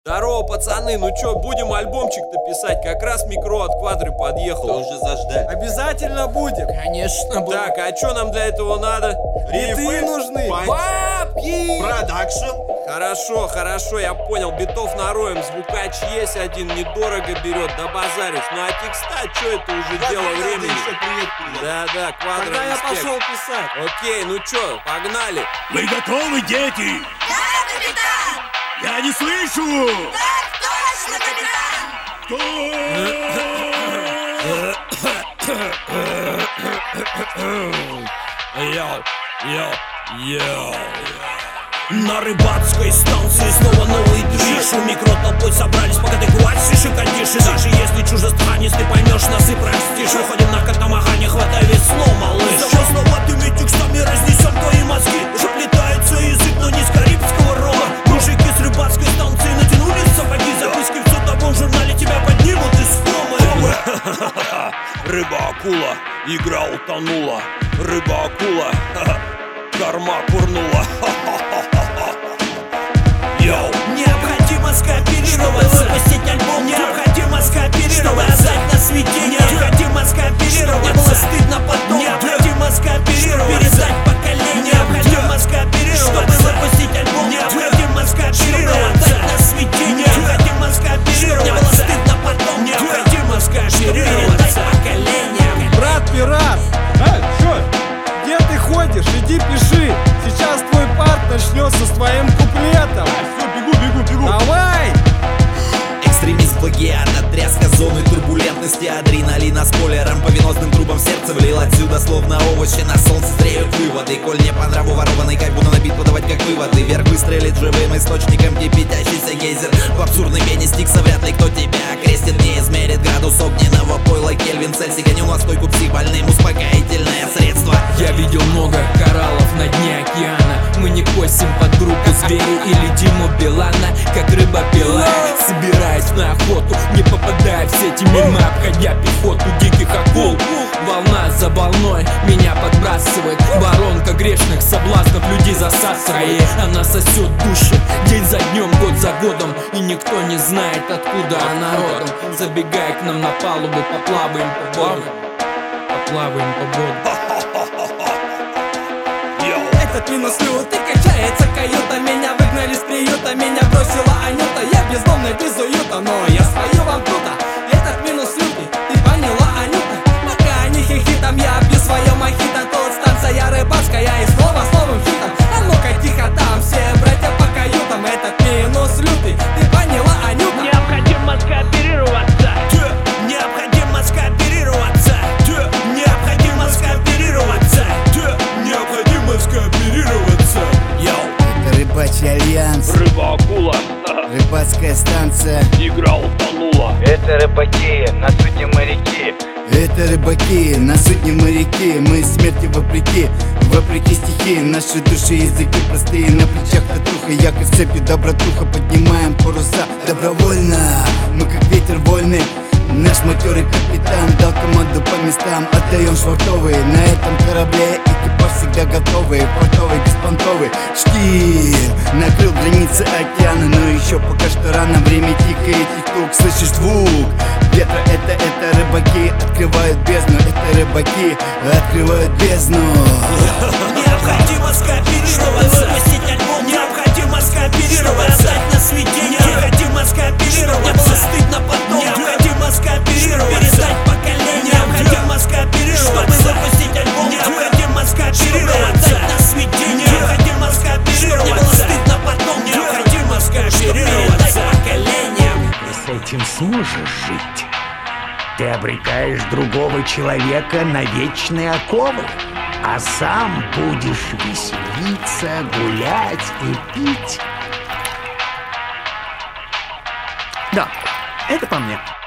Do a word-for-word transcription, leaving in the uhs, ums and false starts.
Здорово, пацаны, ну чё, будем альбомчик-то писать? Как раз микро от Квадры подъехал. Да уже заждать. Обязательно будем. Конечно, будем. Так, а чё нам для этого надо? Биты нужны. Бабки! Продакшн. Хорошо, хорошо, я понял, битов нароем, звукач есть один, недорого берет, да базаришь. Ну а текста, чё это уже Да, дело да, времени? еще привет, привет. Да, да, Квадро, Тогда я респект. пошел писать. Окей, ну чё, погнали. Вы готовы, дети? Да, капитан! Я не слышу! Так точно, капитан! Йоу, йоу, йоу. На рыбацкой станции снова новый движ. У микро толпой собрались, пока ты квасишь и катишь. И даже если чужестранец, ты поймешь нас и простишь. Уходим на катамаха, не хватай весло, малыш. За красноватыми текстами разнесем твои мозги. Заплетается язык, но не с карибского рога. Мужики с рыбацкой станции натянули сапоги. Записки в судовом журнале тебя поднимут из комы. Рыба-акула, игра утонула. Рыба-акула, корма курнула. Йоу. Необходимо скооперироваться, выпустить альбом. Необходимо скооперироваться, чтобы отдать на свете. Необходимо скооперироваться, не было стыдно потом. Необходимо скооперироваться, передать поколение. Необходимо скооперироваться, чтобы выпустить альбом. Необходимо скооперироваться, отдать на свете. Необходимо скооперироваться, не было стыдно потом. Необходимо скооперироваться, передать поколение. Брат пират, а, чё? Где ты ходишь? Иди пиши. Сейчас твой парт начнется с твоим куплетом. Все, бегу, бегу, бегу. Давай! Экстремист, плагиат, тряска зоны турбулентности. Адреналина с полером, по венозным трубам в сердце влил. Отсюда словно овощи на солнце зреют выводы. Коль не по нраву ворованный кайф буду набит подавать как выводы. Вверх выстрелит живым источником кипятящийся гейзер. В абсурдной пене стикса вряд ли кто тебя окрестит. Не измерит градус огненного пойла Кельвин Цельсий. Гоню на стойку психбольным успокоительное средство. Я видел много кораллов на дне океана. Мы не косим под группу звери и летим у Билана, как рыба-пила. Собираясь на охоту, не попадая в сети мимо, обходя пехоту диких акул. Волна за волной меня подбрасывает. Воронка грешных соблазнов людей засасывает. Она сосет души день за днем, год за годом. И никто не знает, откуда она родом. Забегая к нам на палубу, поплаваем по воду. Поплаваем по воду. Этот минус лютый, качается каюта. Меня выгнали с приюта, меня бросила Анюта. Я бездомный без уюта, но я спою вам круто. Этот минус лютый, ты поняла, Анюта? Пока они хихитом, я бью свое мохито. Тут станция рыбацкая и снова с новым хитом. А ну-ка тихо там, все братья по каютам. Этот минус лютый, ты поняла, Анюта? Необходимо скооперироваться. Необходимо скооперироваться. Необходимо скооперироваться. Необходимо скооперироваться. Йоу. Это рыбачий альянс, Рыба-акула. рыбацкая станция. Игра утонула. Это рыбаки, на судне моряки. Это рыбаки, на судне моряки. Мы смерти вопреки, вопреки стихии. Наши души, языки простые, на плечах татуха. Якорь в цепи, добротуха, поднимаем паруса добровольно. Мы как ветер вольный. Наш матерый капитан дал команду по местам. Отдаем швартовые, на этом корабле экипаж всегда готовый. Портовый, беспонтовый штиль накрыл границы океана. Но еще пока что рано, время тикает и тук. Слышишь звук ветра, это, это рыбаки открывают бездну. Это рыбаки открывают бездну. Необходимо скооперироваться, выпустить альбом. Необходимо скооперироваться, отдать на свете. Необходимо скооперироваться, не было стыдно потом. Необходимо скооперироваться, передать поколение. Необходимо скооперироваться, чтобы выпустить альбом. Необходимо скооперироваться, отдать на свете. Необходимо скооперироваться, не было стыдно потом. Необходимо скооперироваться, передать поколениям. Ты с этим сможешь жить? Ты обрекаешь другого человека на вечные оковы, а сам будешь веселиться, гулять и пить. Да, это по мне.